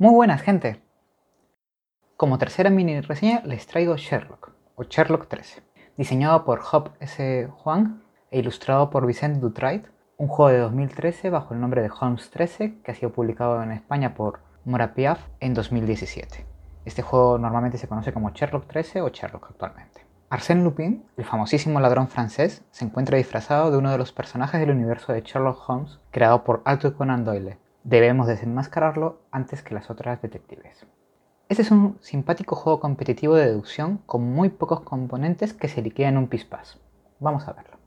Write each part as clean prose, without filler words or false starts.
Muy buenas, gente. Como tercera mini reseña les traigo Sherlock, o Sherlock 13, diseñado por Hope S. Huang e ilustrado por Vicente Dutrait, un juego de 2013 bajo el nombre de Holmes 13 que ha sido publicado en España por Mora Piaf en 2017. Este juego normalmente se conoce como Sherlock 13 o Sherlock actualmente. Arsène Lupin, el famosísimo ladrón francés, se encuentra disfrazado de uno de los personajes del universo de Sherlock Holmes creado por Arthur Conan Doyle. Debemos desenmascararlo antes que las otras detectives. Este es un simpático juego competitivo de deducción con muy pocos componentes que se liquidan en un pispás. Vamos a verlo.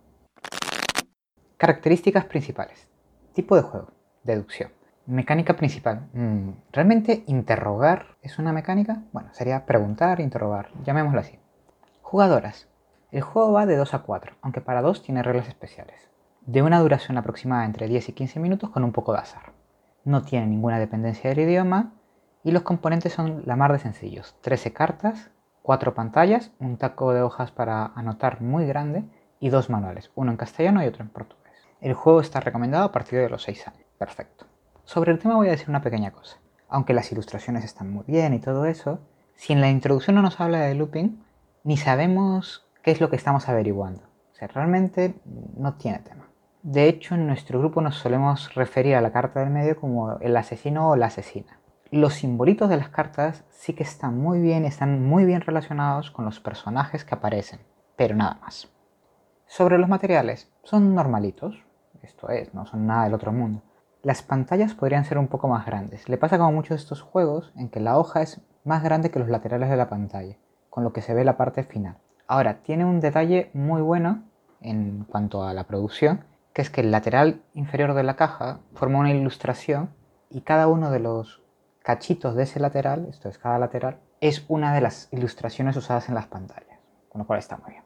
Características principales. Tipo de juego. Deducción. Mecánica principal. ¿Realmente interrogar es una mecánica? Bueno, sería preguntar, interrogar, llamémoslo así. Jugadoras. El juego va de 2 a 4, aunque para 2 tiene reglas especiales. De una duración aproximada entre 10 y 15 minutos con un poco de azar. No tiene ninguna dependencia del idioma y los componentes son la mar de sencillos. 13 cartas, 4 pantallas, un taco de hojas para anotar muy grande y 2 manuales, uno en castellano y otro en portugués. El juego está recomendado a partir de los 6 años. Perfecto. Sobre el tema voy a decir una pequeña cosa. Aunque las ilustraciones están muy bien y todo eso, si en la introducción no nos habla de Lupin, ni sabemos qué es lo que estamos averiguando. O sea, realmente no tiene tema. De hecho, en nuestro grupo nos solemos referir a la carta del medio como el asesino o la asesina. Los simbolitos de las cartas sí que están muy bien relacionados con los personajes que aparecen, pero nada más. Sobre los materiales, son normalitos, esto es, no son nada del otro mundo. Las pantallas podrían ser un poco más grandes. Le pasa como a muchos de estos juegos en que la hoja es más grande que los laterales de la pantalla, con lo que se ve la parte final. Ahora, tiene un detalle muy bueno en cuanto a la producción, que es que el lateral inferior de la caja forma una ilustración y cada uno de los cachitos de ese lateral, esto es cada lateral, es una de las ilustraciones usadas en las pantallas, con lo cual está muy bien.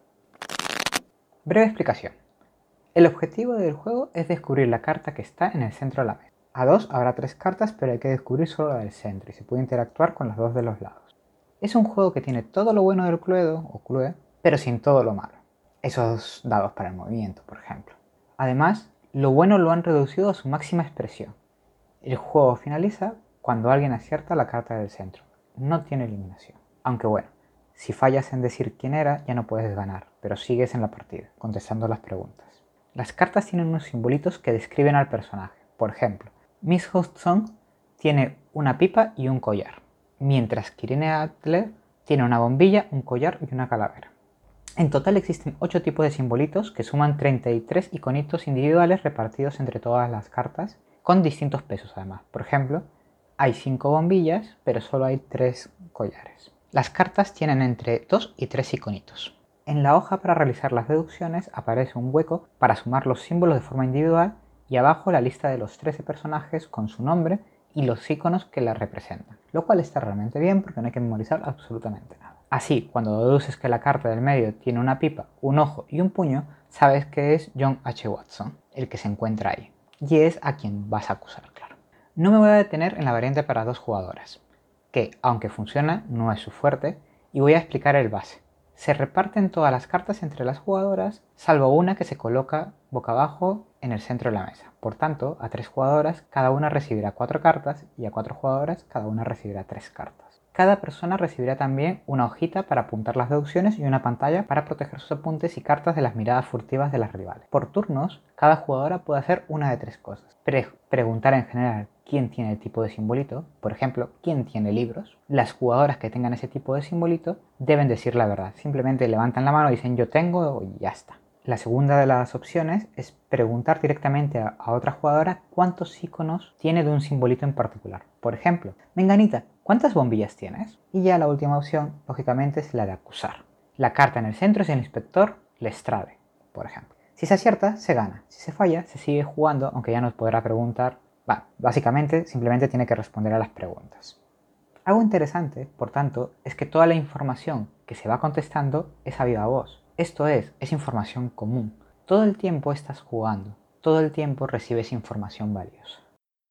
Breve explicación. El objetivo del juego es descubrir la carta que está en el centro de la mesa. A 2 habrá 3 cartas, pero hay que descubrir solo la del centro y se puede interactuar con las 2 de los lados. Es un juego que tiene todo lo bueno del Cluedo o Clue, pero sin todo lo malo. Esos dados para el movimiento, por ejemplo. Además, lo bueno lo han reducido a su máxima expresión. El juego finaliza cuando alguien acierta la carta del centro. No tiene eliminación. Aunque bueno, si fallas en decir quién era, ya no puedes ganar, pero sigues en la partida, contestando las preguntas. Las cartas tienen unos simbolitos que describen al personaje. Por ejemplo, Miss Hudson tiene una pipa y un collar, mientras que Irene Adler tiene una bombilla, un collar y una calavera. En total existen 8 tipos de simbolitos que suman 33 iconitos individuales repartidos entre todas las cartas, con distintos pesos además. Por ejemplo, hay 5 bombillas, pero solo hay 3 collares. Las cartas tienen entre 2 y 3 iconitos. En la hoja para realizar las deducciones aparece un hueco para sumar los símbolos de forma individual y abajo la lista de los 13 personajes con su nombre y los iconos que la representan, lo cual está realmente bien porque no hay que memorizar absolutamente nada. Así, cuando deduces que la carta del medio tiene una pipa, un ojo y un puño, sabes que es John H. Watson, el que se encuentra ahí. Y es a quien vas a acusar, claro. No me voy a detener en la variante para 2 jugadoras, que, aunque funciona, no es su fuerte, y voy a explicar el base. Se reparten todas las cartas entre las jugadoras, salvo una que se coloca boca abajo en el centro de la mesa. Por tanto, a 3 jugadoras cada una recibirá 4 cartas y a 4 jugadoras cada una recibirá 3 cartas. Cada persona recibirá también una hojita para apuntar las deducciones y una pantalla para proteger sus apuntes y cartas de las miradas furtivas de las rivales. Por turnos, cada jugadora puede hacer una de 3 cosas. Preguntar en general quién tiene el tipo de simbolito, por ejemplo, quién tiene libros. Las jugadoras que tengan ese tipo de simbolito deben decir la verdad. Simplemente levantan la mano y dicen yo tengo y ya está. La segunda de las opciones es preguntar directamente a otra jugadora cuántos iconos tiene de un simbolito en particular. Por ejemplo, Menganita, ¿cuántas bombillas tienes? Y ya la última opción, lógicamente, es la de acusar. La carta en el centro es el inspector Lestrade, por ejemplo. Si se acierta, se gana. Si se falla, se sigue jugando, aunque ya nos podrá preguntar. Básicamente, simplemente tiene que responder a las preguntas. Algo interesante, por tanto, es que toda la información que se va contestando es a viva voz. Esto es información común. Todo el tiempo estás jugando, todo el tiempo recibes información valiosa.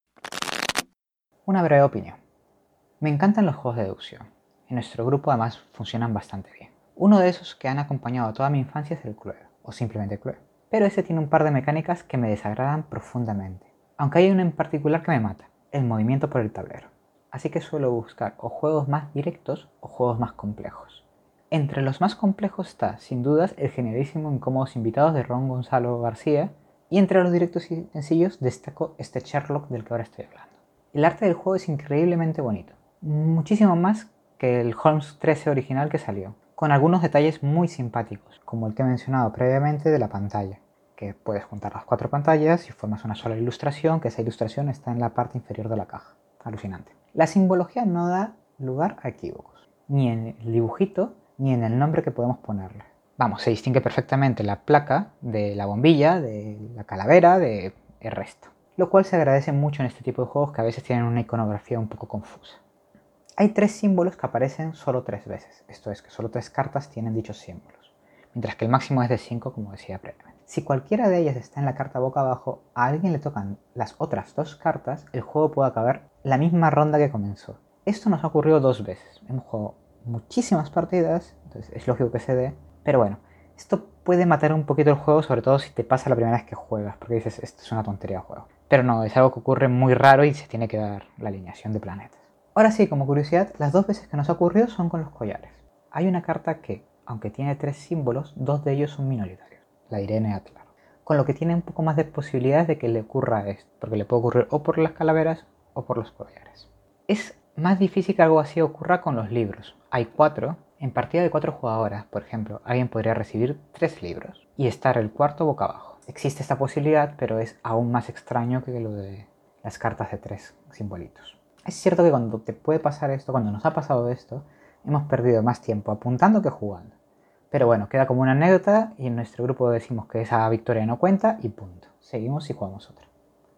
Una breve opinión. Me encantan los juegos de deducción. En nuestro grupo además funcionan bastante bien. Uno de esos que han acompañado a toda mi infancia es el Cluedo, o simplemente Cluedo. Pero ese tiene un par de mecánicas que me desagradan profundamente. Aunque hay una en particular que me mata, el movimiento por el tablero. así que suelo buscar o juegos más directos o juegos más complejos. Entre los más complejos está, sin dudas, el generalísimo Incómodos Invitados de Ron Gonzalo García, y entre los directos y sencillos destaco este Sherlock del que ahora estoy hablando. El arte del juego es increíblemente bonito, muchísimo más que el Holmes 13 original que salió, con algunos detalles muy simpáticos, como el que he mencionado previamente de la pantalla, que puedes juntar las 4 pantallas y formas una sola ilustración, que esa ilustración está en la parte inferior de la caja. Alucinante. La simbología no da lugar a equívocos, ni en el dibujito ni en el nombre que podemos ponerle. Vamos, se distingue perfectamente la placa de la bombilla, de la calavera, del resto. Lo cual se agradece mucho en este tipo de juegos que a veces tienen una iconografía un poco confusa. Hay 3 símbolos que aparecen solo 3 veces, esto es que solo 3 cartas tienen dichos símbolos, mientras que el máximo es de 5 como decía previamente. Si cualquiera de ellas está en la carta boca abajo, a alguien le tocan las otras 2 cartas, el juego puede acabar la misma ronda que comenzó. Esto nos ha ocurrido 2 veces, hemos jugado muchísimas partidas, entonces es lógico que se dé, pero bueno, esto puede matar un poquito el juego, sobre todo si te pasa la primera vez que juegas, porque dices, esto es una tontería de juego. Pero no, es algo que ocurre muy raro y se tiene que dar la alineación de planetas. Ahora sí, como curiosidad, las 2 veces que nos ha ocurrido son con los collares. Hay una carta que, aunque tiene 3 símbolos, 2 de ellos son minoritarios, la Irene Atlar, con lo que tiene un poco más de posibilidades de que le ocurra esto, porque le puede ocurrir o por las calaveras o por los collares. Es más difícil que algo así ocurra con los libros. Hay 4. En partida de 4 jugadoras, por ejemplo, alguien podría recibir 3 libros y estar el cuarto boca abajo. Existe esta posibilidad, pero es aún más extraño que lo de las cartas de 3 simbolitos. Es cierto que cuando te puede pasar esto, cuando nos ha pasado esto, hemos perdido más tiempo apuntando que jugando. Pero bueno, queda como una anécdota y en nuestro grupo decimos que esa victoria no cuenta y punto. Seguimos y jugamos otra.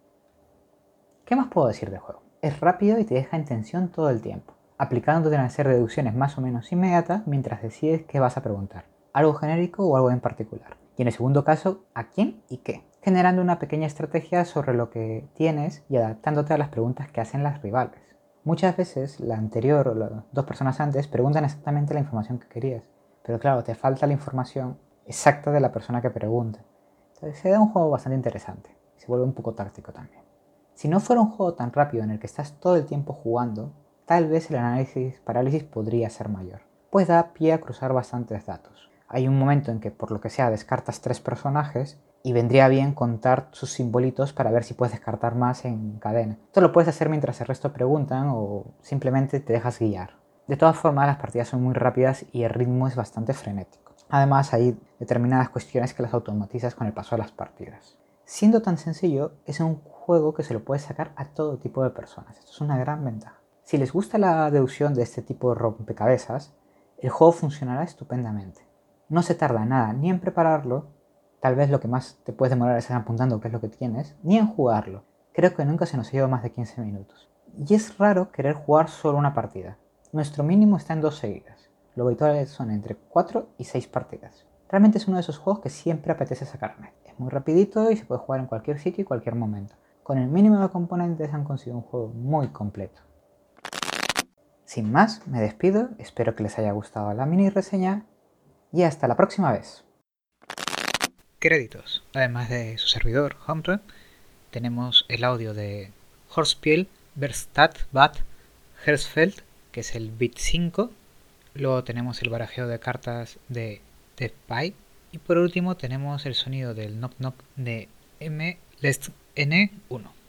¿Qué más puedo decir del juego? Es rápido y te deja en tensión todo el tiempo, aplicándote a hacer deducciones más o menos inmediatas mientras decides qué vas a preguntar, algo genérico o algo en particular. Y en el segundo caso, a quién y qué, generando una pequeña estrategia sobre lo que tienes y adaptándote a las preguntas que hacen las rivales. Muchas veces la anterior o las 2 personas antes preguntan exactamente la información que querías, pero claro, te falta la información exacta de la persona que pregunta. Entonces se da un juego bastante interesante, se vuelve un poco táctico también. Si no fuera un juego tan rápido en el que estás todo el tiempo jugando, tal vez el análisis parálisis podría ser mayor, pues da pie a cruzar bastantes datos. Hay un momento en que por lo que sea descartas 3 personajes y vendría bien contar sus simbolitos para ver si puedes descartar más en cadena. Esto lo puedes hacer mientras el resto preguntan o simplemente te dejas guiar. De todas formas, las partidas son muy rápidas y el ritmo es bastante frenético. Además, hay determinadas cuestiones que las automatizas con el paso de las partidas. Siendo tan sencillo, es un juego que se lo puedes sacar a todo tipo de personas. Esto es una gran ventaja. Si les gusta la deducción de este tipo de rompecabezas, el juego funcionará estupendamente. No se tarda nada ni en prepararlo, tal vez lo que más te puedes demorar es apuntando qué es lo que tienes, ni en jugarlo. Creo que nunca se nos lleva más de 15 minutos. Y es raro querer jugar solo una partida. Nuestro mínimo está en 2 seguidas. Lo habitual son entre 4 y 6 partidas. Realmente es uno de esos juegos que siempre apetece sacarme. Es muy rapidito y se puede jugar en cualquier sitio y cualquier momento. Con el mínimo de componentes han conseguido un juego muy completo. Sin más, me despido, espero que les haya gustado la mini reseña y hasta la próxima vez. Créditos. Además de su servidor, Homrun, tenemos el audio de Horspiel, Verstadt, Bad, Hersfeld, que es el bit 5. Luego tenemos el barajeo de cartas de Death Pie. Y por último tenemos el sonido del knock knock de M Lest N1.